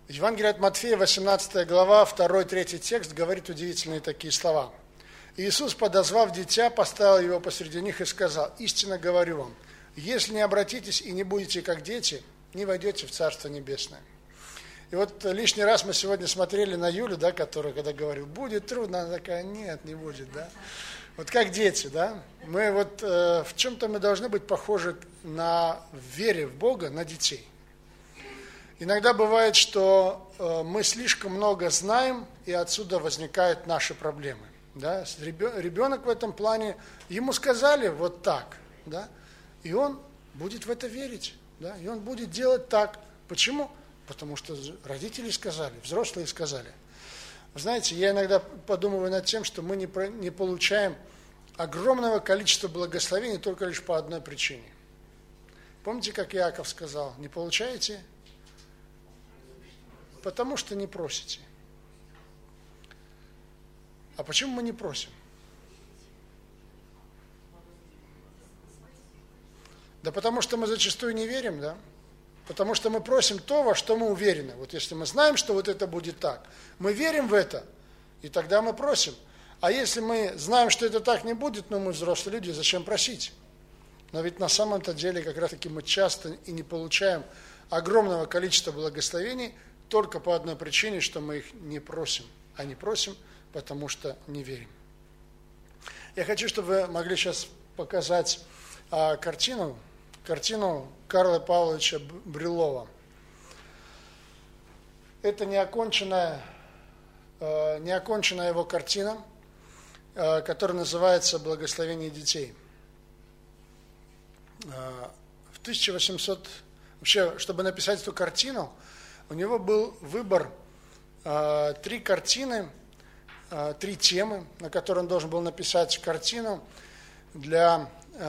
Евангелие от Матфея, 18 глава, 2-3 текст говорит удивительные такие слова. Иисус, подозвав дитя, поставил его посреди них и сказал: «Истинно говорю вам, если не обратитесь и не будете как дети, не войдете в Царство Небесное». И вот лишний раз мы сегодня смотрели на Юлю, да, которая, когда говорит, будет трудно, она такая, нет, не будет, да. Вот как дети, да. Мы вот в чем-то мы должны быть похожи в вере в Бога на детей. Иногда бывает, что мы слишком много знаем, и отсюда возникают наши проблемы. Да? Ребенок в этом плане, ему сказали вот так, да? И он будет в это верить, да? И он будет делать так. Почему? Потому что родители сказали, взрослые сказали. Вы знаете, я иногда подумываю над тем, что мы не получаем огромного количества благословений только лишь по одной причине. Помните, как Иаков сказал, не получаете? Потому что не просите. А почему мы не просим? Да потому что мы зачастую не верим, да? Потому что мы просим то, во что мы уверены. Вот если мы знаем, что вот это будет так, мы верим в это, и тогда мы просим. А если мы знаем, что это так не будет, мы взрослые люди, зачем просить? Но ведь на самом-то деле как раз-таки мы часто и не получаем огромного количества благословений, только по одной причине, что мы их не просим, а не просим, потому что не верим. Я хочу, чтобы вы могли сейчас показать картину Карла Павловича Брюллова. Это неоконченная его картина, которая называется «Благословение детей». В 1800, вообще, чтобы написать эту картину, у него был выбор 3 картины, 3 темы, на которые он должен был написать картину для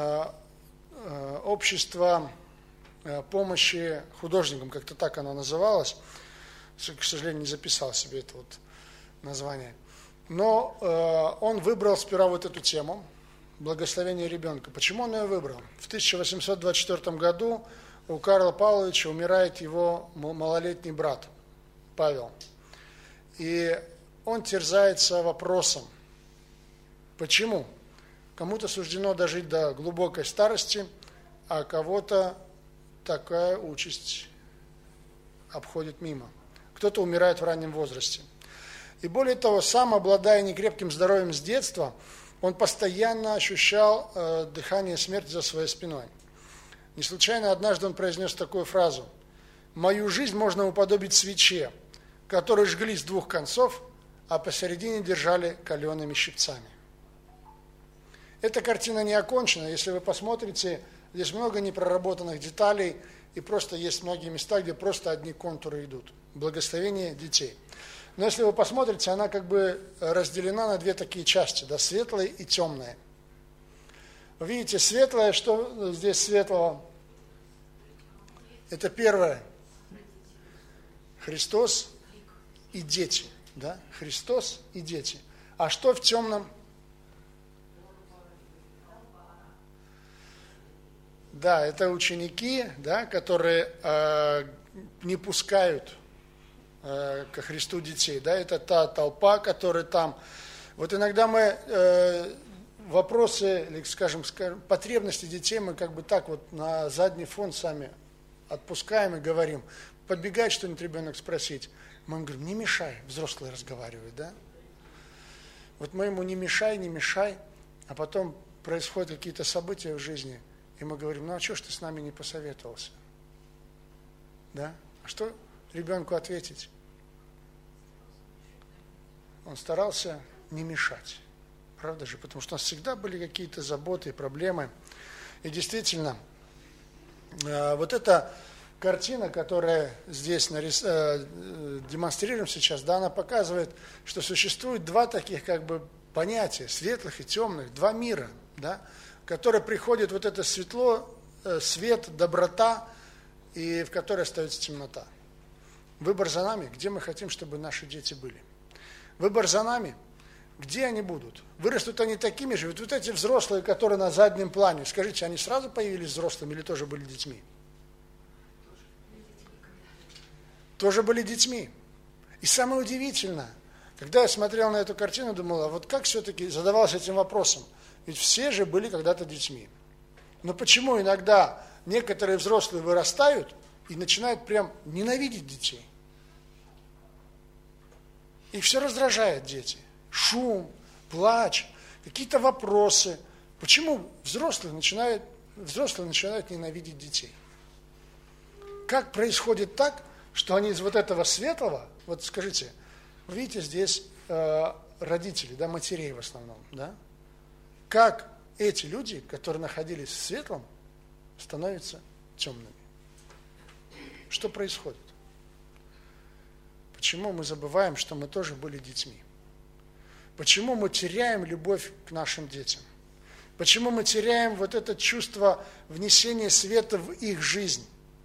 общества помощи художникам, как-то так оно называлось. К сожалению, не записал себе это вот название. Но он выбрал сперва вот эту тему «Благословение ребенка». Почему он ее выбрал? В 1824 году у Карла Павловича умирает его малолетний брат Павел. И он терзается вопросом, почему? Кому-то суждено дожить до глубокой старости, а кого-то такая участь обходит мимо. Кто-то умирает в раннем возрасте. И более того, сам, обладая некрепким здоровьем с детства, он постоянно ощущал дыхание смерти за своей спиной. Не случайно однажды он произнес такую фразу: «Мою жизнь можно уподобить свече, которую жгли с 2 концов, а посередине держали калеными щипцами». Эта картина не окончена. Если вы посмотрите, здесь много непроработанных деталей, и просто есть многие места, где просто одни контуры идут. Благословение детей. Но если вы посмотрите, она как бы разделена на 2 такие части, да, светлая и темная. Вы видите, светлое, что здесь светлого? Это первое. Христос и дети. Да? Христос и дети. А что в темном? Да, это ученики, да, которые не пускают ко Христу детей. Да? Это та толпа, которая там. Вот иногда мы вопросы, или, скажем, потребности детей мы как бы так вот на задний фон сами отпускаем и говорим. Подбегает что-нибудь ребенок спросить. Мы ему говорим, не мешай, взрослые разговаривают, да? Вот мы ему не мешай, а потом происходят какие-то события в жизни, и мы говорим, ну а что ж ты с нами не посоветовался? Да? А что ребенку ответить? Он старался не мешать. Правда же? Потому что у нас всегда были какие-то заботы и проблемы. И действительно, вот эта картина, которая здесь демонстрируем сейчас, да, она показывает, что существует 2 таких как бы понятия, светлых и темных, 2 мира, да, в которые приходит вот это светло, свет, доброта, и в которой остается темнота. Выбор за нами, где мы хотим, чтобы наши дети были. Выбор за нами, где они будут. Вырастут они такими же. Вот эти взрослые, которые на заднем плане, скажите, они сразу появились взрослыми или тоже были детьми? тоже были детьми. И самое удивительное, когда я смотрел на эту картину, думал, а вот как все-таки задавался этим вопросом? Ведь все же были когда-то детьми. Но почему иногда некоторые взрослые вырастают и начинают прям ненавидеть детей? Их все раздражает дети. Шум, плач, какие-то вопросы. Почему взрослые начинают ненавидеть детей? Как происходит так, что они из вот этого светлого, вот скажите, вы видите здесь родители, да, матерей в основном, да? Как эти люди, которые находились в светлом, становятся темными? Что происходит? Почему мы забываем, что мы тоже были детьми? Почему мы теряем любовь к нашим детям? Почему мы теряем вот это чувство внесения света в их жизнь?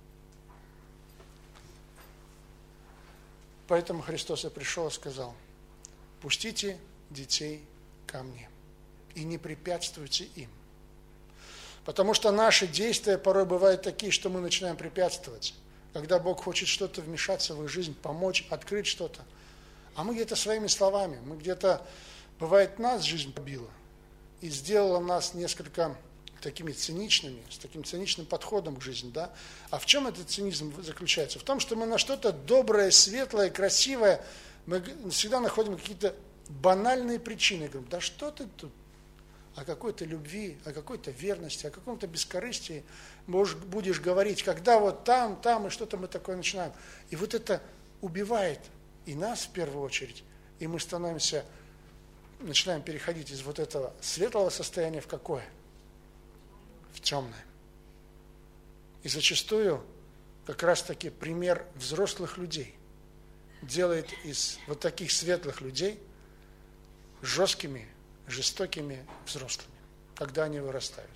Поэтому Христос и пришел и сказал: пустите детей ко мне и не препятствуйте им. Потому что наши действия порой бывают такие, что мы начинаем препятствовать. Когда Бог хочет что-то вмешаться в их жизнь, помочь, открыть что-то. А мы где-то своими словами, мы где-то, бывает, нас жизнь побила и сделала нас несколько такими циничными, с таким циничным подходом к жизни, да? А в чем этот цинизм заключается? В том, что мы на что-то доброе, светлое, красивое, мы всегда находим какие-то банальные причины. Говорим, да что ты тут? О какой-то любви, о какой-то верности, о каком-то бескорыстии будешь говорить, когда вот там, и что-то мы такое начинаем. И вот это убивает и нас в первую очередь, и мы начинаем переходить из вот этого светлого состояния в какое? В темное. И зачастую как раз-таки пример взрослых людей делает из вот таких светлых людей жесткими, жестокими взрослыми, когда они вырастают.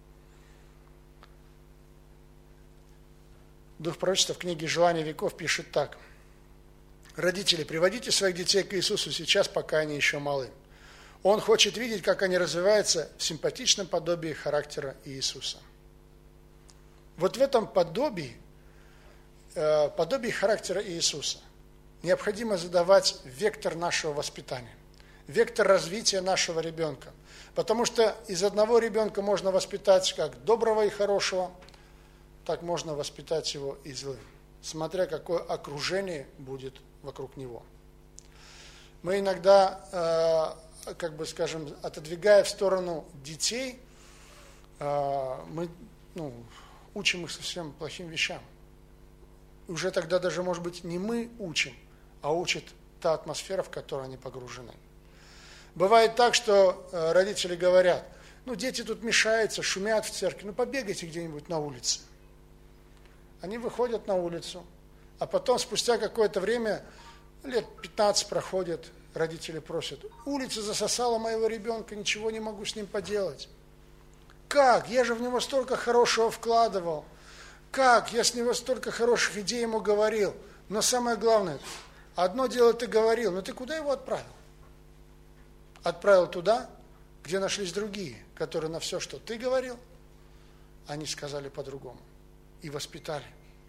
Дух пророчества в книге «Желание веков» пишет так: «Родители, приводите своих детей к Иисусу сейчас, пока они еще малы. Он хочет видеть, как они развиваются в симпатичном подобии характера Иисуса». Вот в этом подобии характера Иисуса необходимо задавать вектор нашего воспитания, вектор развития нашего ребенка. Потому что из одного ребенка можно воспитать как доброго и хорошего, так можно воспитать его и злым, смотря какое окружение будет вокруг него. Мы иногда, отодвигая в сторону детей, мы учим их совсем плохим вещам. Уже тогда даже, может быть, не мы учим, а учит та атмосфера, в которой они погружены. Бывает так, что родители говорят: дети тут мешаются, шумят в церкви, побегайте где-нибудь на улице. Они выходят на улицу, а потом спустя какое-то время, лет 15 проходит, родители просят: улица засосала моего ребенка, ничего не могу с ним поделать. Как? Я же в него столько хорошего вкладывал. Как? Я с него столько хороших идей ему говорил. Но самое главное, одно дело ты говорил, но ты куда его отправил? Отправил туда, где нашлись другие, которые на все, что ты говорил, они сказали по-другому и воспитали.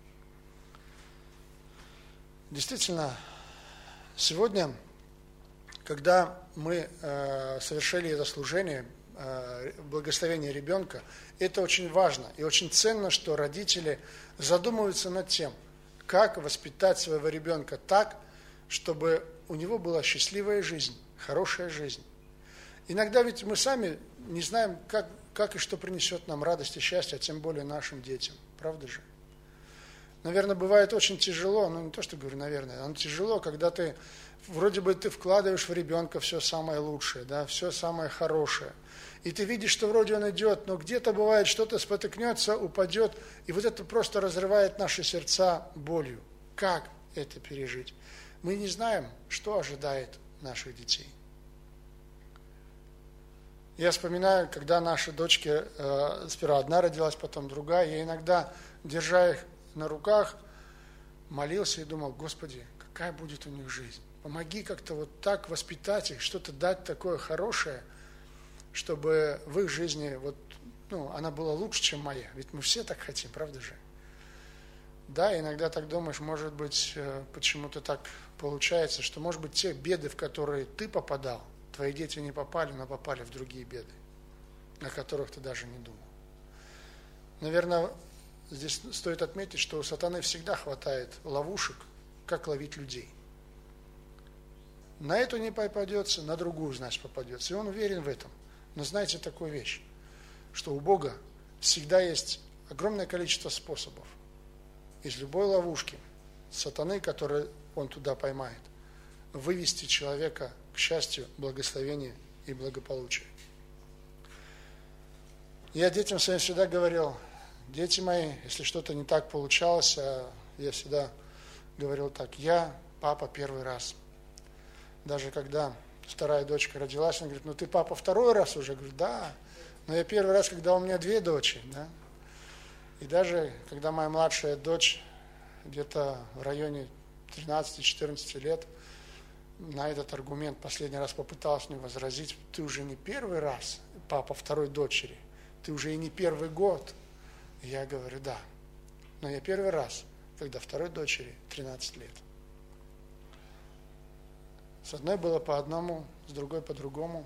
Действительно, сегодня, когда мы совершили это служение, благословение ребенка, это очень важно и очень ценно, что родители задумываются над тем, как воспитать своего ребенка так, чтобы у него была счастливая жизнь, хорошая жизнь. Иногда ведь мы сами не знаем, как и что принесет нам радость и счастье, а тем более нашим детям. Правда же? Наверное, бывает очень тяжело, не то, что говорю, наверное, но тяжело, когда ты вкладываешь в ребенка все самое лучшее, да, все самое хорошее. И ты видишь, что вроде он идет, но где-то бывает, что-то спотыкнется, упадет, и вот это просто разрывает наши сердца болью. Как это пережить? Мы не знаем, что ожидает наших детей. Я вспоминаю, когда наши дочки, сперва одна родилась, потом другая, я иногда, держа их на руках, молился и думал: Господи, какая будет у них жизнь? Помоги как-то вот так воспитать их, что-то дать такое хорошее, чтобы в их жизни она была лучше, чем моя. Ведь мы все так хотим, правда же? Да, иногда так думаешь, может быть, почему-то так получается, что, может быть, те беды, в которые ты попадал, твои дети не попали, но попали в другие беды, о которых ты даже не думал. Наверное, здесь стоит отметить, что у сатаны всегда хватает ловушек, как ловить людей. На эту не попадется, на другую, значит, попадется. И он уверен в этом. Но знаете такую вещь, что у Бога всегда есть огромное количество способов из любой ловушки сатаны, которую он туда поймает, вывести человека к счастью, благословению и благополучию. Я детям своим всегда говорил: дети мои, если что-то не так получалось, я всегда говорил так: я папа первый раз. Даже когда вторая дочка родилась, он говорит: ну ты папа второй раз уже? Я говорю: да, но я первый раз, когда у меня две дочери, да. И даже когда моя младшая дочь где-то в районе 13-14 лет на этот аргумент последний раз попыталась мне возразить: ты уже не первый раз папа второй дочери, ты уже и не первый год. И я говорю: да, но я первый раз, когда второй дочери 13 лет. С одной было по одному, с другой по другому.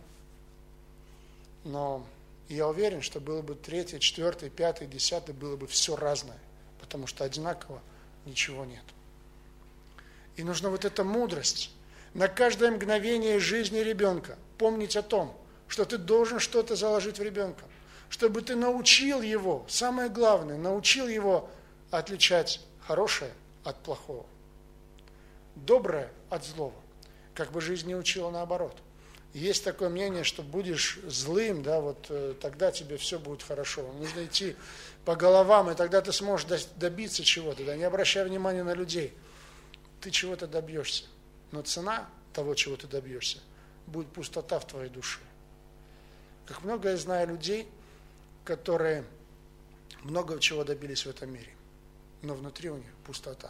Но я уверен, что было бы третий, четвертый, пятый, десятый, было бы все разное, потому что одинаково ничего нет. И нужна вот эта мудрость на каждое мгновение жизни ребенка помнить о том, что ты должен что-то заложить в ребенка, чтобы ты научил его, самое главное, научил его отличать хорошее от плохого, доброе от злого. Как бы жизнь не учила наоборот. Есть такое мнение, что будешь злым, да, вот тогда тебе все будет хорошо. Нужно идти по головам, и тогда ты сможешь добиться чего-то. Да, не обращай внимания на людей. Ты чего-то добьешься. Но цена того, чего ты добьешься, будет пустота в твоей душе. Как много я знаю людей, которые много чего добились в этом мире, но внутри у них пустота.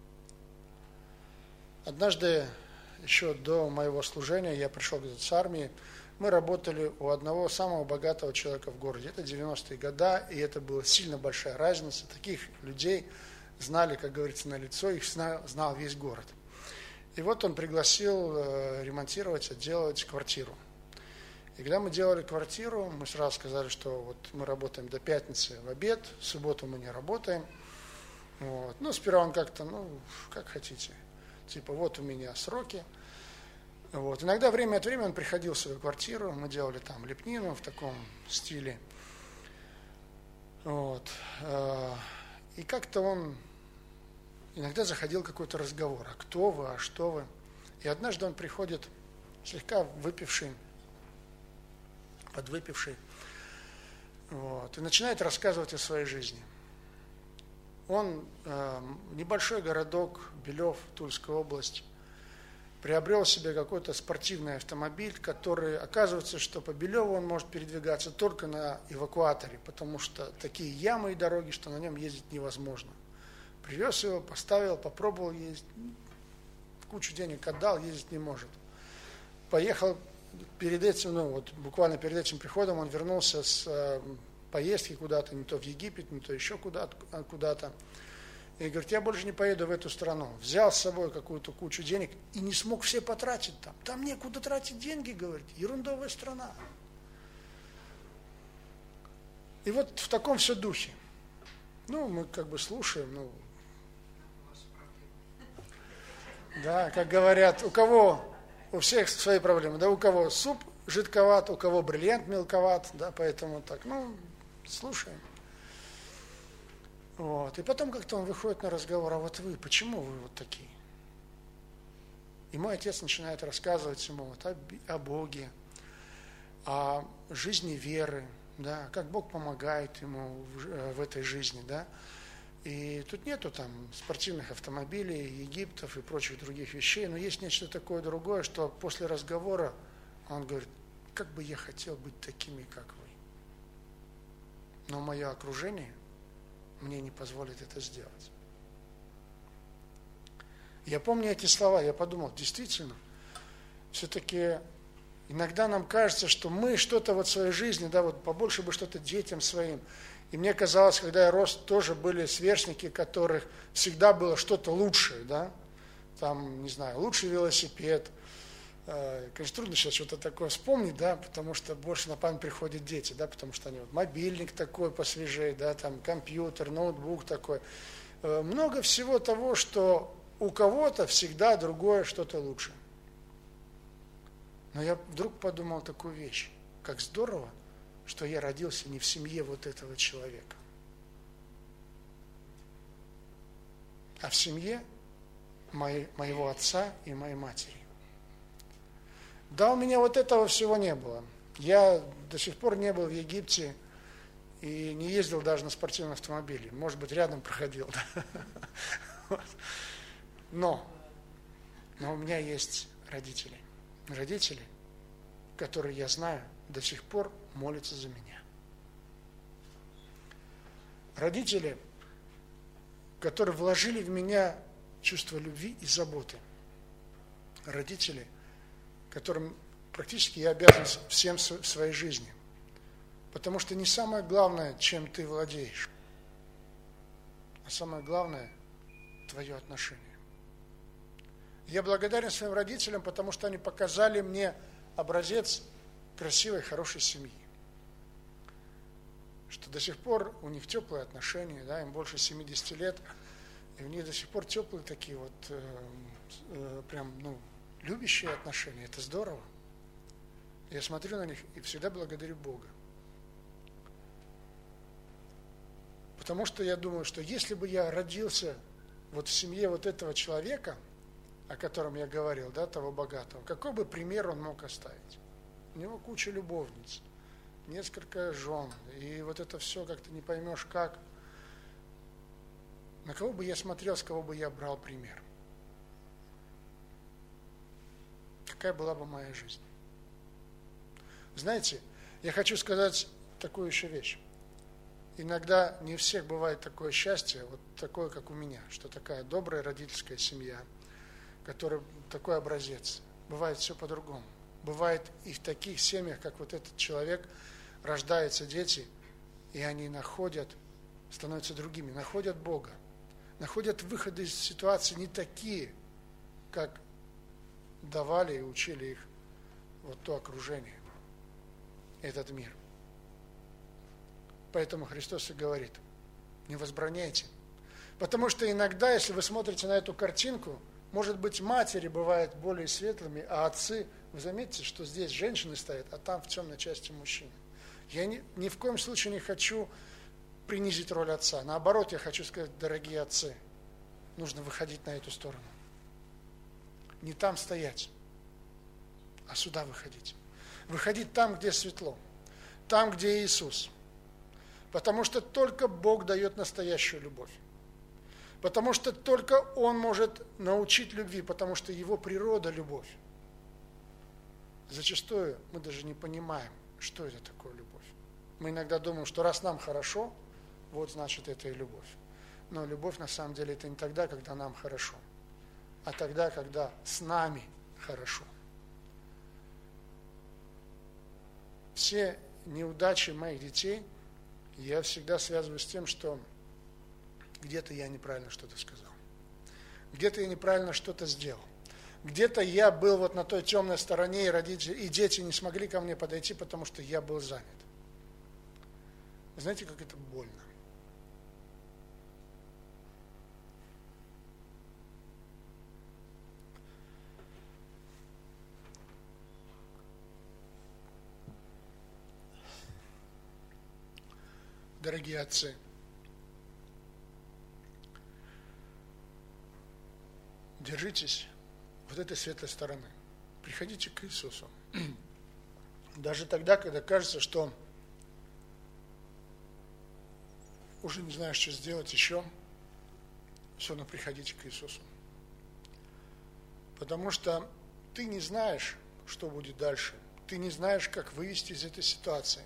Однажды, еще до моего служения, я пришел где-то с армии, мы работали у одного самого богатого человека в городе. Это 90-е годы, и это была сильно большая разница. Таких людей знали, как говорится, на лицо, их знал весь город. И вот он пригласил ремонтировать, отделывать квартиру. И когда мы делали квартиру, мы сразу сказали, что вот мы работаем до пятницы в обед, в субботу мы не работаем. Вот. Ну, сперва он как-то, как хотите. Типа, вот у меня сроки. Вот. Иногда время от времени он приходил в свою квартиру, мы делали там лепнину в таком стиле. Вот. И как-то он иногда заходил какой-то разговор: а кто вы, а что вы? И однажды он приходит слегка выпивший, подвыпивший, вот, и начинает рассказывать о своей жизни. Он, небольшой городок, Белев, Тульская область, приобрел себе какой-то спортивный автомобиль, который, оказывается, что по Белеву он может передвигаться только на эвакуаторе, потому что такие ямы и дороги, что на нем ездить невозможно. Привез его, поставил, попробовал ездить, кучу денег отдал, ездить не может. Поехал перед этим, буквально перед этим приходом он вернулся с поездки куда-то, не то в Египет, не то еще куда-то. И говорит: я больше не поеду в эту страну. Взял с собой какую-то кучу денег и не смог все потратить там. Там некуда тратить деньги, говорит, ерундовая страна. И вот в таком все духе. Мы как бы слушаем, да, как говорят, у всех свои проблемы, да, у кого суп жидковат, у кого бриллиант мелковат, да, поэтому так, слушаем. Вот. И потом как-то он выходит на разговор: а вот вы, почему вы вот такие? И мой отец начинает рассказывать ему о Боге, о жизни веры, да, как Бог помогает ему в этой жизни, да. И тут нету там спортивных автомобилей, Египтов и прочих других вещей, но есть нечто такое другое, что после разговора он говорит: как бы я хотел быть такими, как вы. Но мое окружение мне не позволит это сделать. Я помню эти слова, я подумал: действительно, все-таки иногда нам кажется, что мы что-то в своей жизни, да, побольше бы что-то детям своим. И мне казалось, когда я рос, тоже были сверстники, которых всегда было что-то лучшее, да, там, не знаю, лучший велосипед. Конечно, трудно сейчас что-то такое вспомнить, да, потому что больше на память приходят дети, да, потому что они вот мобильник такой посвежее, да, там компьютер, ноутбук такой. Много всего того, что у кого-то всегда другое что-то лучше. Но я вдруг подумал такую вещь, как здорово, что я родился не в семье вот этого человека, а в семье моего отца и моей матери. Да, у меня вот этого всего не было. Я до сих пор не был в Египте и не ездил даже на спортивном автомобиле. Может быть, рядом проходил. Но у меня есть родители. Родители, которые, я знаю, до сих пор молятся за меня. Родители, которые вложили в меня чувство любви и заботы. Родители, которым практически я обязан всем в своей жизни. Потому что не самое главное, чем ты владеешь, а самое главное – твое отношение. Я благодарен своим родителям, потому что они показали мне образец красивой, хорошей семьи. Что до сих пор у них теплые отношения, да, им больше 70 лет, и у них до сих пор теплые такие вот, любящие отношения. Это здорово. Я смотрю на них и всегда благодарю Бога. Потому что я думаю, что если бы я родился вот в семье вот этого человека, о котором я говорил, да, того богатого, какой бы пример он мог оставить? У него куча любовниц, несколько жен, и вот это все как-то не поймешь как. На кого бы я смотрел, с кого бы я брал пример? Какая была бы моя жизнь? Знаете, я хочу сказать такую еще вещь. Иногда не у всех бывает такое счастье, вот такое, как у меня, что такая добрая родительская семья, которая такой образец. Бывает все по-другому. Бывает и в таких семьях, как вот этот человек, рождаются дети, и они становятся другими, находят Бога, находят выходы из ситуации не такие, как давали и учили их вот то окружение, этот мир. Поэтому Христос и говорит, не возбраняйте. Потому что иногда, если вы смотрите на эту картинку, может быть, матери бывают более светлыми, а отцы, вы заметите, что здесь женщины стоят, а там в темной части мужчины. Я ни в коем случае не хочу принизить роль отца. Наоборот, я хочу сказать, дорогие отцы, нужно выходить на эту сторону. Не там стоять, а сюда выходить. Выходить там, где светло, там, где Иисус. Потому что только Бог дает настоящую любовь. Потому что только Он может научить любви, потому что Его природа – любовь. Зачастую мы даже не понимаем, что это такое любовь. Мы иногда думаем, что раз нам хорошо, вот значит это и любовь. Но любовь на самом деле это не тогда, когда нам хорошо, а тогда, когда с нами хорошо. Все неудачи моих детей я всегда связываю с тем, что где-то я неправильно что-то сказал, где-то я неправильно что-то сделал, где-то я был вот на той темной стороне, и родители, и дети не смогли ко мне подойти, потому что я был занят. Знаете, как это больно? Дорогие отцы, держитесь вот этой светлой стороны. Приходите к Иисусу. Даже тогда, когда кажется, что уже не знаешь, что сделать еще, все равно приходите к Иисусу. Потому что ты не знаешь, что будет дальше. Ты не знаешь, как вывести из этой ситуации.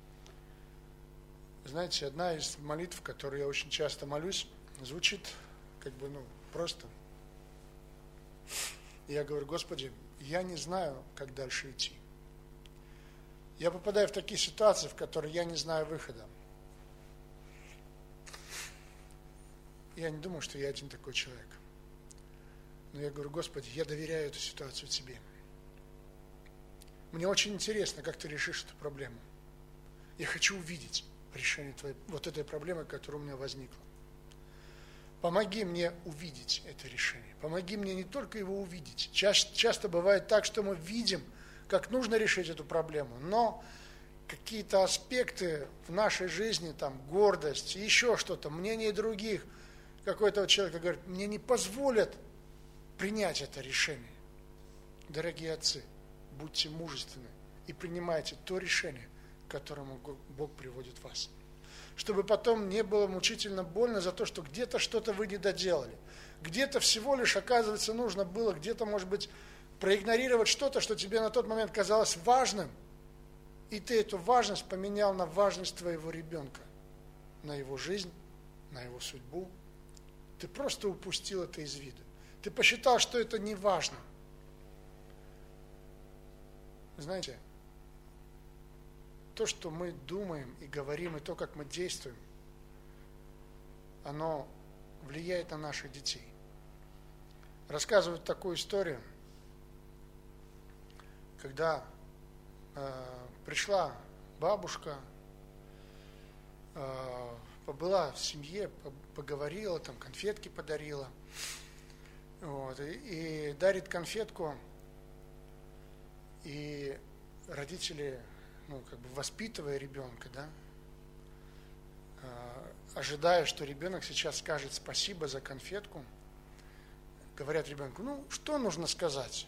Знаете, одна из молитв, которую я очень часто молюсь, звучит просто. Я говорю, Господи, я не знаю, как дальше идти. Я попадаю в такие ситуации, в которые я не знаю выхода. я не думаю, что я один такой человек. Но я говорю: Господи, я доверяю эту ситуацию Тебе. Мне очень интересно, как Ты решишь эту проблему. Я хочу увидеть решение вот этой проблемы, которая у меня возникла. Помоги мне увидеть это решение. Помоги мне не только его увидеть. Часто бывает так, что мы видим, как нужно решить эту проблему, но какие-то аспекты в нашей жизни, там, гордость, еще что-то, мнение других, какой-то человек говорит, мне не позволят принять это решение. Дорогие отцы, будьте мужественны и принимайте то решение, к которому Бог приводит вас. Чтобы потом не было мучительно больно за то, что где-то что-то вы не доделали. Где-то всего лишь, оказывается, нужно было, где-то, может быть, проигнорировать что-то, что тебе на тот момент казалось важным, и ты эту важность поменял на важность твоего ребенка, на его жизнь, на его судьбу. Ты просто упустил это из виду. Ты посчитал, что это не важно. Знаете, то, что мы думаем и говорим, и то, как мы действуем, оно влияет на наших детей. Рассказывают такую историю, когда пришла бабушка, побыла в семье, поговорила, там конфетки подарила, вот, и дарит конфетку, и родители, воспитывая ребенка, да, ожидая, что ребенок сейчас скажет спасибо за конфетку, говорят ребенку: что нужно сказать?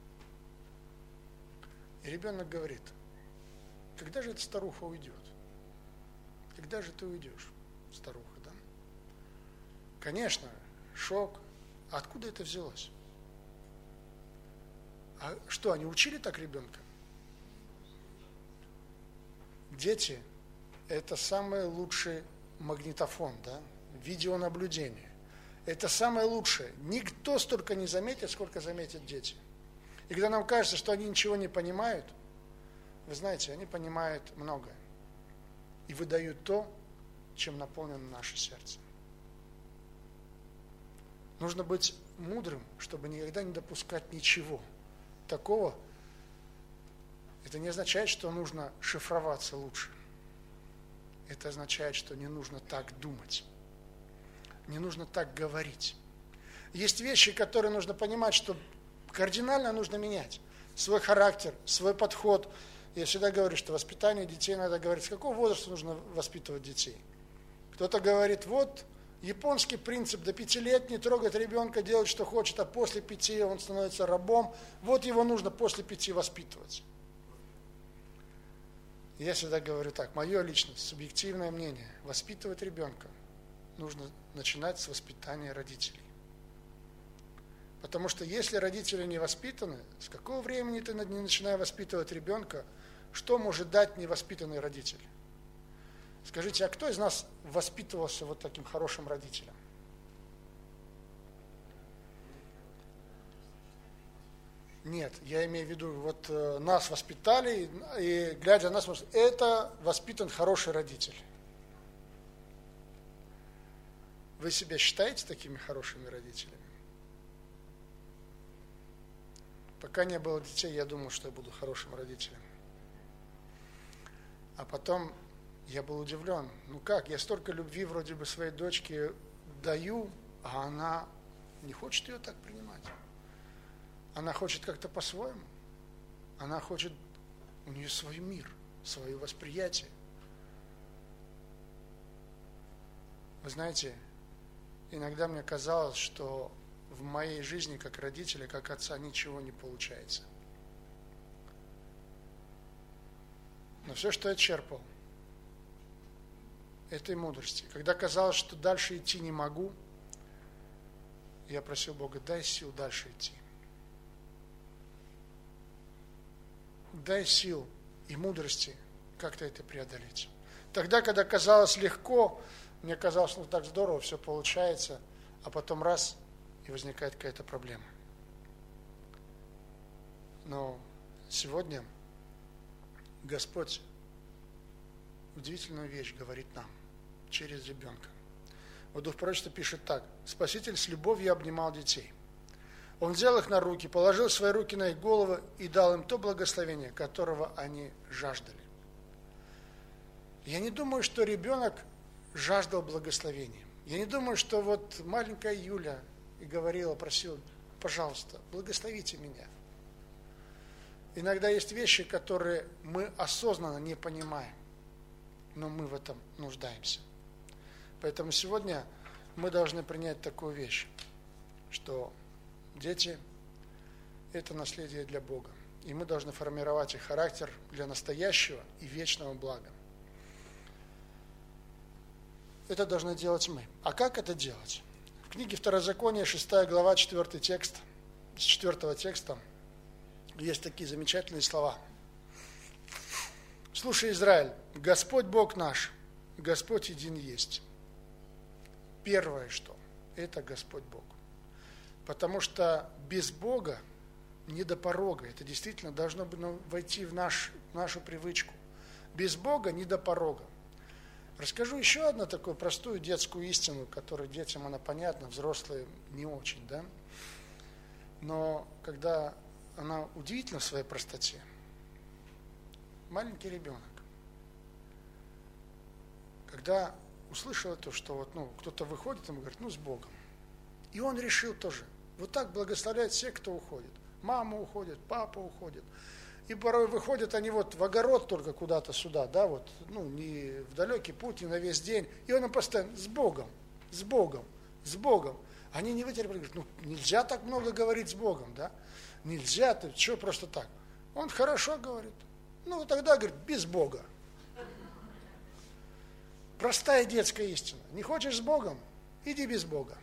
И ребенок говорит: когда же эта старуха уйдет? Когда же ты уйдешь, старуха, да? Конечно, шок. А откуда это взялось? А что, они учили так ребенка? Дети – это самый лучший магнитофон, да? Видеонаблюдение. Это самое лучшее. Никто столько не заметит, сколько заметят дети. И когда нам кажется, что они ничего не понимают, вы знаете, они понимают многое. И выдают то, чем наполнено наше сердце. Нужно быть мудрым, чтобы никогда не допускать ничего такого. Это не означает, что нужно шифроваться лучше. Это означает, что не нужно так думать. Не нужно так говорить. Есть вещи, которые нужно понимать, что кардинально нужно менять. Свой характер, свой подход. Я всегда говорю, что воспитание детей надо говорить, с какого возраста нужно воспитывать детей. Кто-то говорит, вот японский принцип, до 5 лет не трогать ребенка, делать, что хочет, а после 5 он становится рабом. Вот его нужно после 5 воспитывать. Я всегда говорю так, мое личное, субъективное мнение, воспитывать ребенка нужно начинать с воспитания родителей. Потому что если родители не воспитаны, с какого времени ты не начинаешь воспитывать ребенка, что может дать невоспитанный родитель? Скажите, а кто из нас воспитывался вот таким хорошим родителем? Нет, я имею в виду, вот нас воспитали, и глядя на нас, это воспитан хороший родитель. Вы себя считаете такими хорошими родителями? Пока не было детей, я думал, что я буду хорошим родителем. А потом я был удивлен. Как, я столько любви вроде бы своей дочке даю, а она не хочет ее так принимать. Она хочет как-то по-своему. Она хочет, у нее свой мир, свое восприятие. Вы знаете, иногда мне казалось, что в моей жизни как родителя, как отца ничего не получается. Но все, что я черпал, этой мудрости. Когда казалось, что дальше идти не могу, я просил Бога, дай сил дальше идти. Дай сил и мудрости как-то это преодолеть. Тогда, когда казалось легко, мне казалось, так здорово, все получается, а потом раз, и возникает какая-то проблема. Но сегодня Господь удивительную вещь говорит нам через ребенка. в Дух пророчества пишет так. Спаситель с любовью обнимал детей. Он взял их на руки, положил свои руки на их головы и дал им то благословение, которого они жаждали. Я не думаю, что ребенок жаждал благословения. Я не думаю, что вот маленькая Юля и говорила, просила, пожалуйста, благословите меня. Иногда есть вещи, которые мы осознанно не понимаем, но мы в этом нуждаемся. Поэтому сегодня мы должны принять такую вещь, что дети – это наследие для Бога. И мы должны формировать их характер для настоящего и вечного блага. Это должны делать мы. А как это делать? В книге Второзаконие, 6 глава, 4 текст, с 4 текста есть такие замечательные слова. «Слушай, Израиль, Господь Бог наш, Господь един есть». Первое, что это Господь Бог. Потому что без Бога не до порога. Это действительно должно войти в нашу привычку. Без Бога не до порога. Расскажу еще одну такую простую детскую истину, которая детям она понятна, взрослые не очень, да? Но когда она удивительна в своей простоте, маленький ребенок, когда услышал это, что вот, кто-то выходит, ему говорит, с Богом. И он решил тоже, вот так благословлять всех, кто уходит. Мама уходит, папа уходит. И порой выходят они вот в огород только куда-то сюда, да, вот, не в далекий путь, не на весь день. И он им постоянно с Богом, с Богом, с Богом. Они не вытерпели, говорят, нельзя так много говорить с Богом, да. Нельзя, ты что просто так? Он хорошо говорит. Тогда, говорит, без Бога. Простая детская истина. Не хочешь с Богом? Иди без Бога.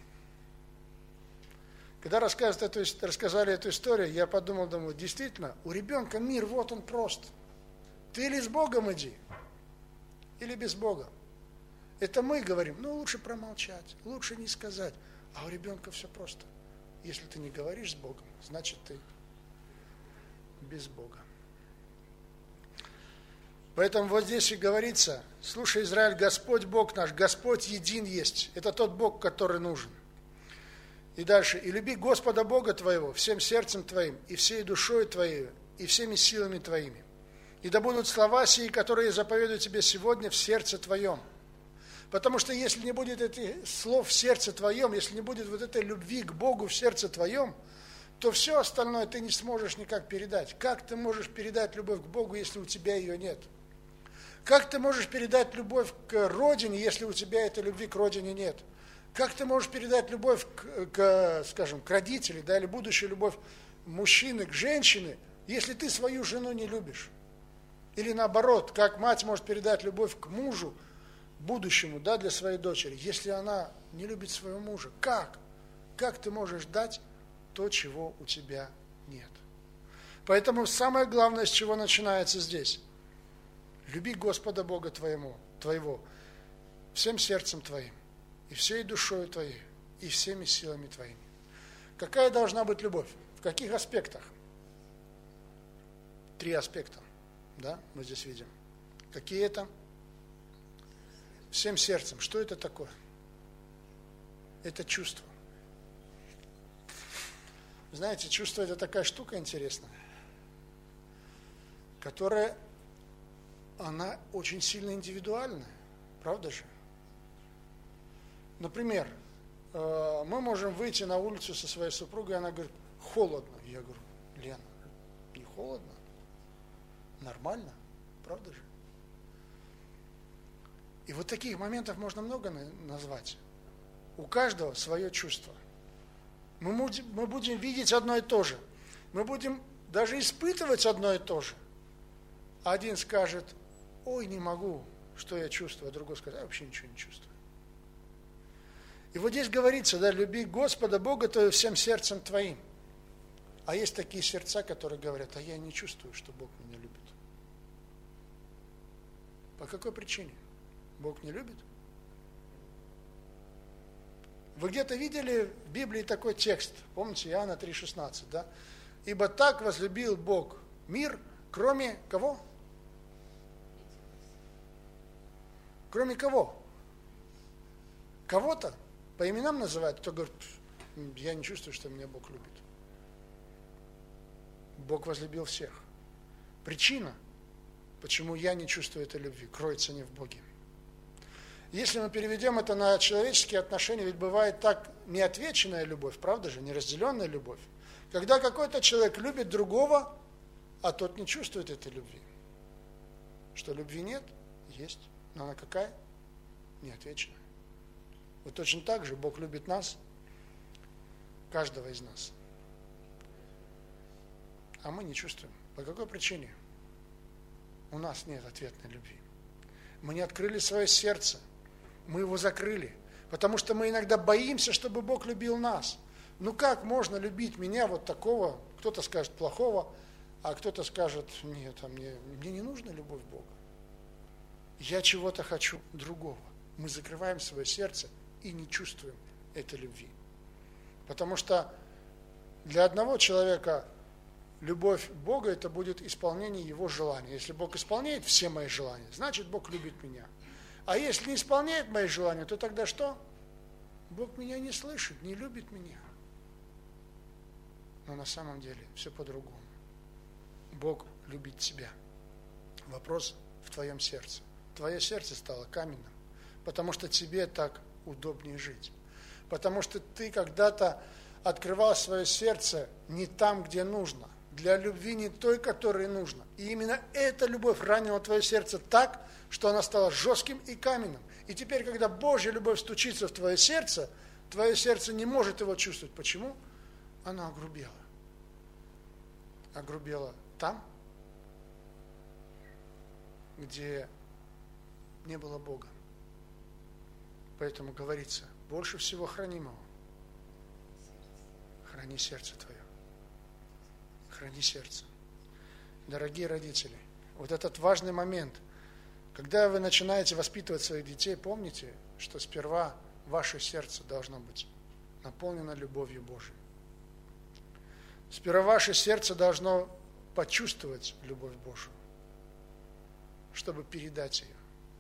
Когда рассказали эту историю, я думаю, действительно, у ребенка мир, вот он прост. Ты или с Богом иди, или без Бога. Это мы говорим, лучше промолчать, лучше не сказать. А у ребенка все просто. Если ты не говоришь с Богом, значит ты без Бога. Поэтому вот здесь и говорится, слушай, Израиль, Господь Бог наш, Господь един есть. Это тот Бог, который нужен. И дальше, и люби Господа Бога твоего всем сердцем твоим, и всей душой твоей, и всеми силами твоими. И да будут слова сии, которые я заповедую тебе сегодня в сердце твоем. Потому что если не будет этих слов в сердце твоем, если не будет вот этой любви к Богу в сердце твоем, то все остальное ты не сможешь никак передать. Как ты можешь передать любовь к Богу, если у тебя ее нет? Как ты можешь передать любовь к родине, если у тебя этой любви к родине нет? Как ты можешь передать любовь к родителям, да, или будущую любовь мужчины к женщине, если ты свою жену не любишь? Или наоборот, как мать может передать любовь к мужу, будущему, да, для своей дочери, если она не любит своего мужа? Как? Как ты можешь дать то, чего у тебя нет? Поэтому самое главное, с чего начинается здесь. Люби Господа Бога твоего всем сердцем твоим, и всей душою твоей, и всеми силами твоими. Какая должна быть любовь? В каких аспектах? 3 аспекта, да, мы здесь видим. Какие это? Всем сердцем. Что это такое? Это чувство. Знаете, чувство – это такая штука интересная, которая, она очень сильно индивидуальная, правда же? Например, мы можем выйти на улицу со своей супругой, она говорит, холодно. Я говорю, Лена, не холодно, нормально, правда же? И вот таких моментов можно много назвать. У каждого свое чувство. Мы будем видеть одно и то же. Мы будем даже испытывать одно и то же. Один скажет, ой, не могу, что я чувствую, а другой скажет, я вообще ничего не чувствую. И вот здесь говорится, да, люби Господа Бога твоего всем сердцем твоим. А есть такие сердца, которые говорят, а я не чувствую, что Бог меня любит. По какой причине? Бог не любит? Вы где-то видели в Библии такой текст, помните, Иоанна 3,16, да? Ибо так возлюбил Бог мир, кроме кого? Кроме кого? Кого-то? по именам называет, кто говорит, я не чувствую, что меня Бог любит. Бог возлюбил всех. Причина, почему я не чувствую этой любви, кроется не в Боге. Если мы переведем это на человеческие отношения, ведь бывает так неотвеченная любовь, правда же, неразделенная любовь. Когда какой-то человек любит другого, а тот не чувствует этой любви. Что любви нет? Есть. Но она какая? Неотвеченная. Вот точно так же Бог любит нас, каждого из нас. А мы не чувствуем. По какой причине? У нас нет ответной любви. Мы не открыли свое сердце. Мы его закрыли. Потому что мы иногда боимся, чтобы Бог любил нас. Ну как можно любить меня вот такого? Кто-то скажет плохого, а кто-то скажет, нет, мне не нужна любовь Бога. Я чего-то хочу другого. Мы закрываем свое сердце и не чувствуем этой любви. Потому что для одного человека любовь Бога – это будет исполнение его желаний. Если Бог исполняет все мои желания, значит, Бог любит меня. А если не исполняет мои желания, то тогда что? Бог меня не слышит, не любит меня. Но на самом деле все по-другому. Бог любит тебя. Вопрос в твоем сердце. Твое сердце стало каменным, потому что тебе так удобнее жить. Потому что ты когда-то открывал свое сердце не там, где нужно. Для любви не той, которой нужно. И именно эта любовь ранила твое сердце так, что она стала жестким и каменным. И теперь, когда Божья любовь стучится в твое сердце не может его чувствовать. Почему? Она огрубела. Огрубела там, где не было Бога. Поэтому говорится, больше всего хранимого. Храни сердце твое. Храни сердце. Дорогие родители, вот этот важный момент, когда вы начинаете воспитывать своих детей, помните, что сперва ваше сердце должно быть наполнено любовью Божией. Сперва ваше сердце должно почувствовать любовь Божию, чтобы передать ее.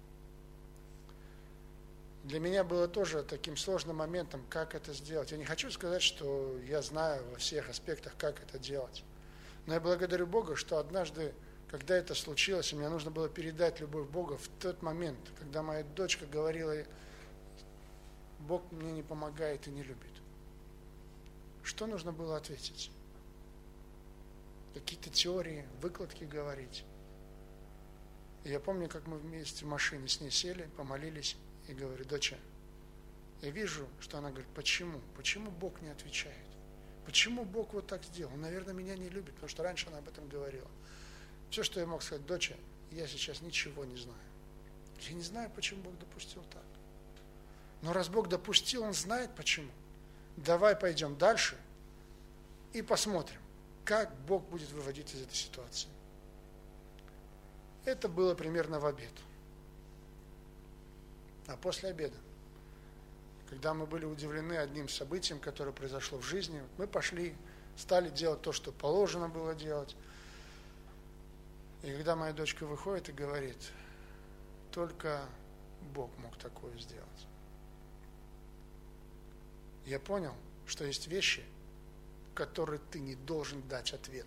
Для меня было тоже таким сложным моментом, как это сделать. Я не хочу сказать, что я знаю во всех аспектах, как это делать. Но я благодарю Бога, что однажды, когда это случилось, и мне нужно было передать любовь Бога в тот момент, когда моя дочка говорила, Бог мне не помогает и не любит. Что нужно было ответить? Какие-то теории, выкладки говорить. И я помню, как мы вместе в машине с ней сели, помолились, и говорю, доча, я вижу, что она говорит, почему? Почему Бог не отвечает? Почему Бог вот так сделал? Он, наверное, меня не любит, потому что раньше она об этом говорила. Все, что я мог сказать, доча, я сейчас ничего не знаю. Я не знаю, почему Бог допустил так. Но раз Бог допустил, Он знает почему. Давай пойдем дальше и посмотрим, как Бог будет выводить из этой ситуации. Это было примерно в обед. А после обеда, когда мы были удивлены одним событием, которое произошло в жизни, мы пошли, стали делать то, что положено было делать. И когда моя дочка выходит и говорит, только Бог мог такое сделать. Я понял, что есть вещи, которые ты не должен дать ответ.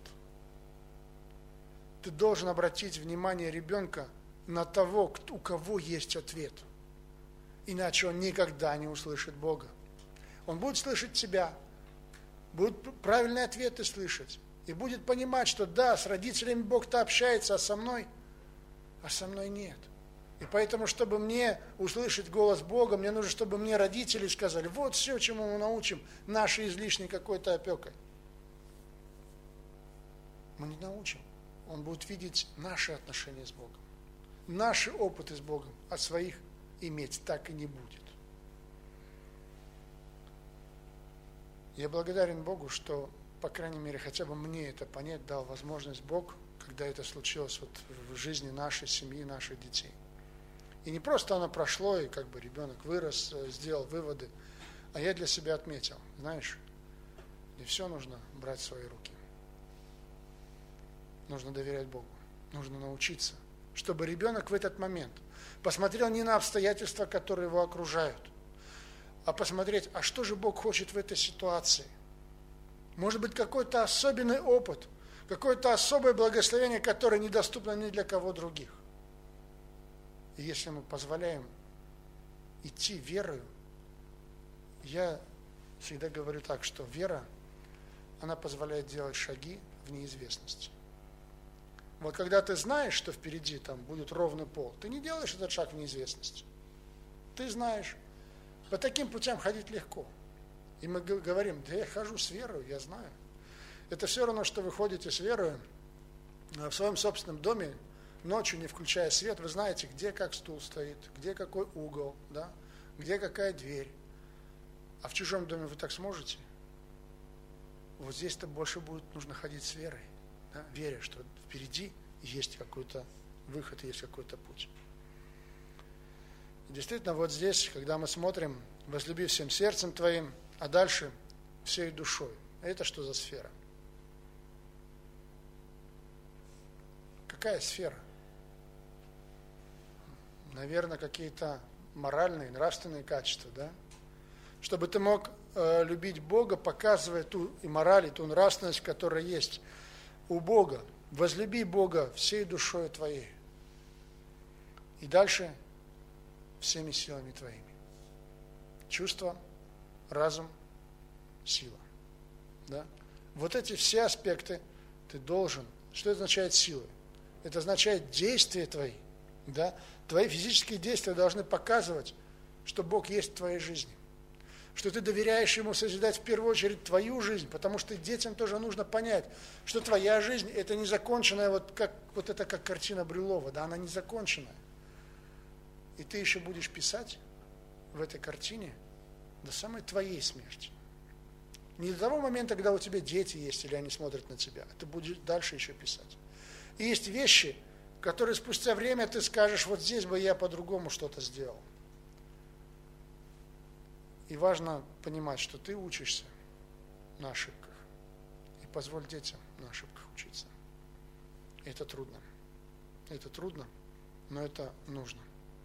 Ты должен обратить внимание ребенка на того, у кого есть ответ. Иначе он никогда не услышит Бога. Он будет слышать тебя, будет правильные ответы слышать. И будет понимать, что да, с родителями Бог-то общается, а со мной нет. И поэтому, чтобы мне услышать голос Бога, мне нужно, чтобы мне родители сказали, вот все, чему мы научим нашей излишней какой-то опекой. Мы не научим. Он будет видеть наши отношения с Богом, наши опыты с Богом, а своих иметь так и не будет. Я благодарен Богу, что, по крайней мере, хотя бы мне это понять дал возможность Бог, когда это случилось вот в жизни нашей семьи, наших детей. И не просто оно прошло, и как бы ребенок вырос, сделал выводы, а я для себя отметил, знаешь, не все нужно брать в свои руки. Нужно доверять Богу, нужно научиться, чтобы ребенок в этот момент посмотрел не на обстоятельства, которые его окружают, а посмотреть, а что же Бог хочет в этой ситуации. Может быть, какой-то особенный опыт, какое-то особое благословение, которое недоступно ни для кого других. И если мы позволяем идти верою, я всегда говорю так, что вера, она позволяет делать шаги в неизвестности. Вот когда ты знаешь, что впереди там будет ровный пол, ты не делаешь этот шаг в неизвестность. Ты знаешь, по таким путям ходить легко. И мы говорим, да я хожу с верой, я знаю. Это все равно, что вы ходите с верой в своем собственном доме, ночью не включая свет, вы знаете, где как стул стоит, где какой угол, да, где какая дверь. А в чужом доме вы так сможете? Вот здесь-то больше будет нужно ходить с верой, да, веря, что впереди есть какой-то выход, есть какой-то путь. И действительно, вот здесь, когда мы смотрим, возлюби всем сердцем твоим, а дальше всей душой. Это что за сфера? Какая сфера? Наверное, какие-то моральные, нравственные качества, да? Чтобы ты мог любить Бога, показывая ту и мораль, и ту нравственность, которая есть у Бога. Возлюби Бога всей душой твоей. И дальше всеми силами твоими. Чувство, разум, сила. Да? Вот эти все аспекты ты должен. Что это означает сила? Это означает действия твои. Да? Твои физические действия должны показывать, что Бог есть в твоей жизни. Что ты доверяешь Ему созидать в первую очередь твою жизнь, потому что детям тоже нужно понять, что твоя жизнь это не законченная, вот это как картина Брюлова, да, она не законченная. И ты еще будешь писать в этой картине до самой твоей смерти. Не до того момента, когда у тебя дети есть, или они смотрят на тебя, а ты будешь дальше еще писать. И есть вещи, которые спустя время ты скажешь, вот здесь бы я по-другому что-то сделал. И важно понимать, что ты учишься на ошибках. И позволь детям на ошибках учиться. И это трудно. Это трудно, но это нужно.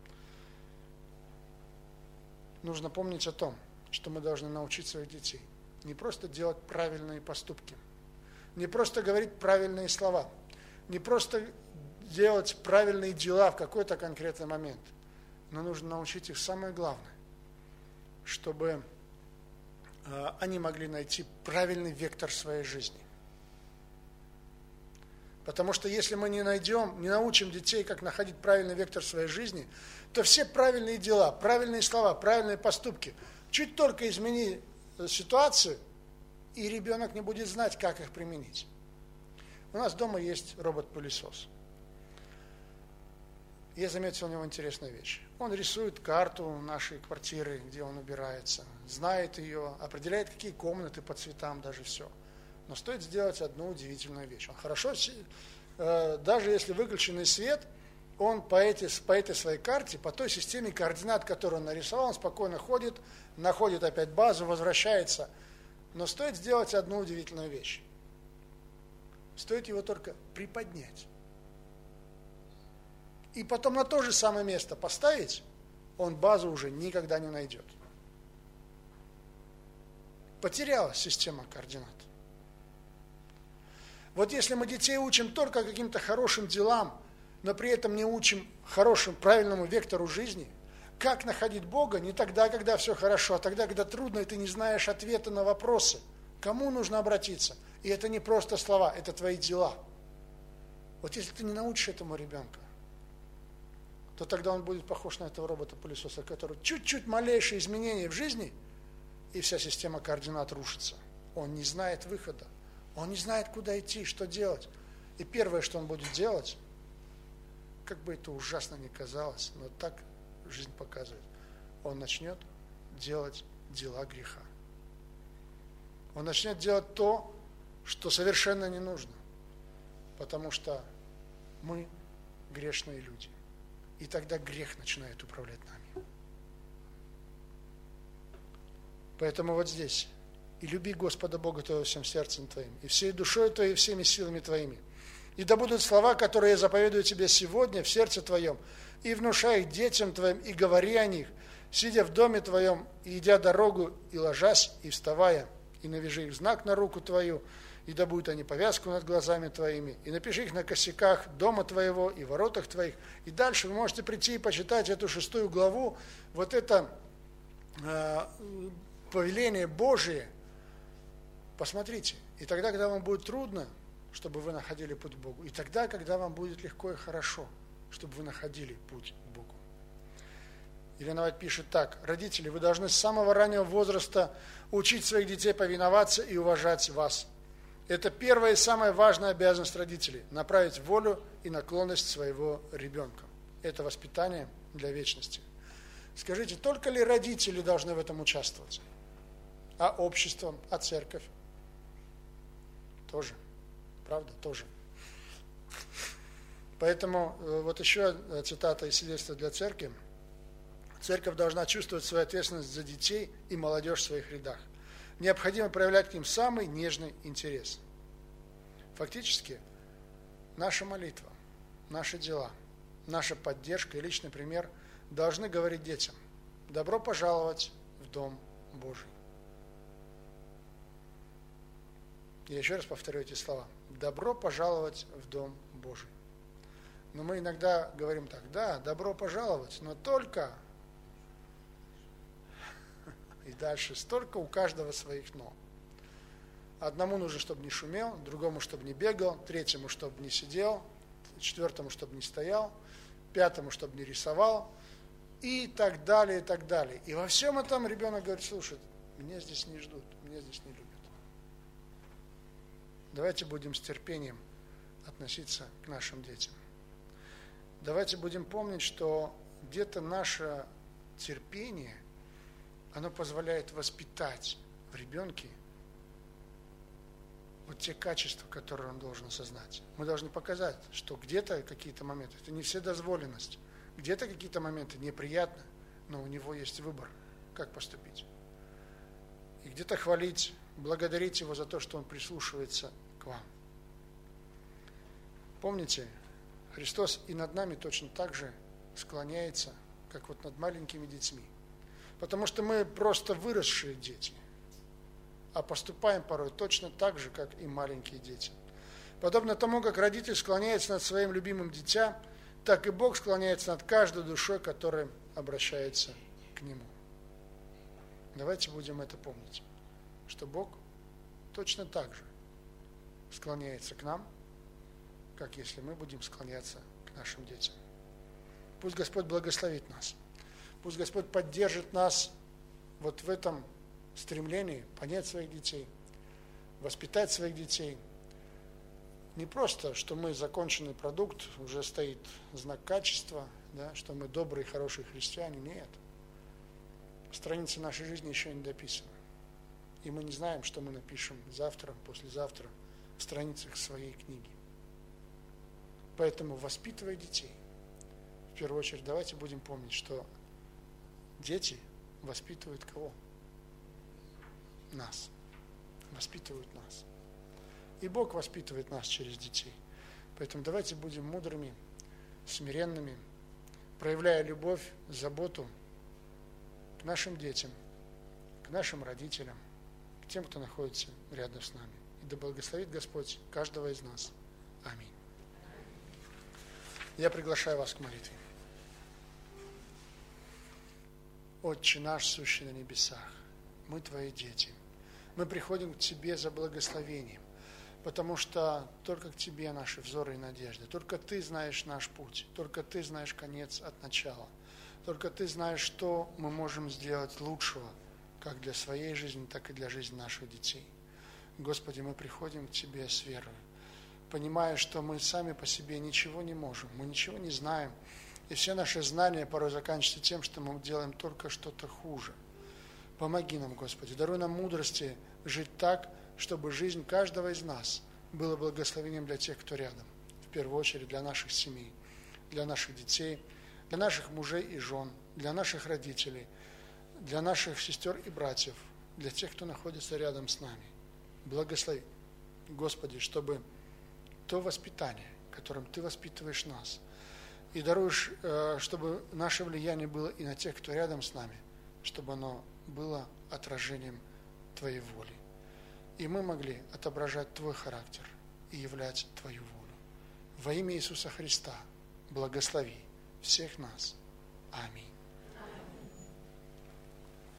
Нужно помнить о том, что мы должны научить своих детей не просто делать правильные поступки, не просто говорить правильные слова, не просто делать правильные дела в какой-то конкретный момент, но нужно научить их самое главное, чтобы они могли найти правильный вектор своей жизни. Потому что если мы не научим детей, как находить правильный вектор своей жизни, то все правильные дела, правильные слова, правильные поступки, чуть только измени ситуацию, и ребенок не будет знать, как их применить. У нас дома есть робот-пылесос. Я заметил у него интересную вещь. Он рисует карту нашей квартиры, где он убирается, знает ее, определяет, какие комнаты по цветам, даже все. Но стоит сделать одну удивительную вещь. Он хорошо, даже если выключенный свет, он по этой своей карте, по той системе координат, которую он нарисовал, он спокойно ходит, находит опять базу, возвращается. Но стоит сделать одну удивительную вещь. Стоит его только приподнять. И потом на то же самое место поставить, он базу уже никогда не найдет. Потерялась система координат. Вот если мы детей учим только каким-то хорошим делам, но при этом не учим хорошему, правильному вектору жизни, как находить Бога не тогда, когда все хорошо, а тогда, когда трудно, и ты не знаешь ответа на вопросы, кому нужно обратиться. И это не просто слова, это твои дела. Вот если ты не научишь этому ребенка, то тогда он будет похож на этого робота-пылесоса, который чуть-чуть малейшие изменения в жизни, и вся система координат рушится. Он не знает выхода, он не знает, куда идти, что делать. И первое, что он будет делать, как бы это ужасно ни казалось, но так жизнь показывает, он начнет делать дела греха. Он начнет делать то, что совершенно не нужно, потому что мы грешные люди. И тогда грех начинает управлять нами. Поэтому вот здесь. И люби Господа Бога твоего всем сердцем твоим, и всей душой твоей, и всеми силами твоими. И да будут слова, которые я заповедую тебе сегодня в сердце твоем, и внушай их детям твоим, и говори о них, сидя в доме твоем, и идя дорогу, и ложась, и вставая, и навяжи их знак на руку твою, и да будут они повязку над глазами твоими, и напиши их на косяках дома твоего и воротах твоих». И дальше вы можете прийти и почитать эту 6 главу, вот это повеление Божие. Посмотрите, и тогда, когда вам будет трудно, чтобы вы находили путь к Богу, и тогда, когда вам будет легко и хорошо, чтобы вы находили путь к Богу. Елена Вайт пишет так: родители, вы должны с самого раннего возраста учить своих детей повиноваться и уважать вас. Это первая и самая важная обязанность родителей – направить волю и наклонность своего ребенка. Это воспитание для вечности. Скажите, только ли родители должны в этом участвовать? А общество, а церковь? Тоже. Правда? Тоже. Поэтому вот еще цитата из свидетельства для церкви. Церковь должна чувствовать свою ответственность за детей и молодежь в своих рядах. Необходимо проявлять к ним самый нежный интерес. Фактически, наша молитва, наши дела, наша поддержка и личный пример должны говорить детям: добро пожаловать в Дом Божий. Я еще раз повторю эти слова. Добро пожаловать в Дом Божий. Но мы иногда говорим так: да, добро пожаловать, но только... И дальше столько у каждого своих «но». Одному нужно, чтобы не шумел, другому, чтобы не бегал, третьему, чтобы не сидел, четвертому, чтобы не стоял, пятому, чтобы не рисовал, и так далее, и так далее. И во всем этом ребенок говорит: слушай, меня здесь не ждут, меня здесь не любят. Давайте будем с терпением относиться к нашим детям. Давайте будем помнить, что где-то наше терпение, оно позволяет воспитать в ребенке вот те качества, которые он должен осознать. Мы должны показать, что где-то какие-то моменты, это не вседозволенность, где-то какие-то моменты неприятны, но у него есть выбор, как поступить. И где-то хвалить, благодарить его за то, что он прислушивается к вам. Помните, Христос и над нами точно так же склоняется, как вот над маленькими детьми. Потому что мы просто выросшие дети, а поступаем порой точно так же, как и маленькие дети. Подобно тому, как родитель склоняется над своим любимым дитя, так и Бог склоняется над каждой душой, которая обращается к Нему. Давайте будем это помнить, что Бог точно так же склоняется к нам, как если мы будем склоняться к нашим детям. Пусть Господь благословит нас. Пусть Господь поддержит нас вот в этом стремлении понять своих детей, воспитать своих детей. Не просто, что мы законченный продукт, уже стоит знак качества, да, что мы добрые, хорошие христиане. Нет. Страницы нашей жизни еще не дописаны. И мы не знаем, что мы напишем завтра, послезавтра в страницах своей книги. Поэтому, воспитывая детей, в первую очередь, давайте будем помнить, что дети воспитывают кого? Нас. Воспитывают нас. И Бог воспитывает нас через детей. Поэтому давайте будем мудрыми, смиренными, проявляя любовь, заботу к нашим детям, к нашим родителям, к тем, кто находится рядом с нами. И да благословит Господь каждого из нас. Аминь. Я приглашаю вас к молитве. Отче наш, сущий на небесах, мы Твои дети. Мы приходим к Тебе за благословением, потому что только к Тебе наши взоры и надежды. Только Ты знаешь наш путь, только Ты знаешь конец от начала. Только Ты знаешь, что мы можем сделать лучшего, как для своей жизни, так и для жизни наших детей. Господи, мы приходим к Тебе с верой, понимая, что мы сами по себе ничего не можем, мы ничего не знаем, и все наши знания порой заканчиваются тем, что мы делаем только что-то хуже. Помоги нам, Господи, даруй нам мудрости жить так, чтобы жизнь каждого из нас была благословением для тех, кто рядом. В первую очередь для наших семей, для наших детей, для наших мужей и жен, для наших родителей, для наших сестер и братьев, для тех, кто находится рядом с нами. Благослови, Господи, чтобы то воспитание, которым Ты воспитываешь нас, и даруешь, чтобы наше влияние было и на тех, кто рядом с нами, чтобы оно было отражением Твоей воли. И мы могли отображать Твой характер и являть Твою волю. Во имя Иисуса Христа благослови всех нас. Аминь.